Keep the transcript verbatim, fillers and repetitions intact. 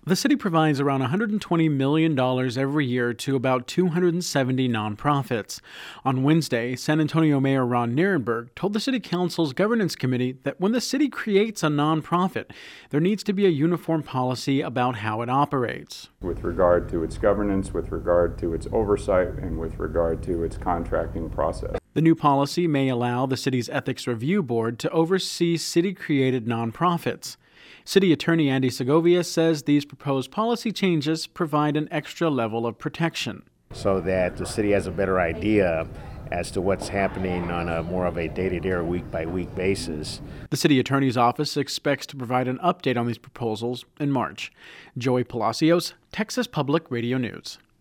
The city provides around one hundred twenty million dollars every year to about two hundred seventy nonprofits. On Wednesday, San Antonio Mayor Ron Nirenberg told the City Council's Governance Committee that when the city creates a nonprofit, there needs to be a uniform policy about how it operates. With regard to its governance, with regard to its oversight, and with regard to its contracting process. The new policy may allow the city's Ethics Review Board to oversee city-created nonprofits. City Attorney Andy Segovia says these proposed policy changes provide an extra level of protection. So that the city has a better idea as to what's happening on a more of a day-to-day or week-by-week basis. The city attorney's office expects to provide an update on these proposals in March. Joey Palacios, Texas Public Radio News.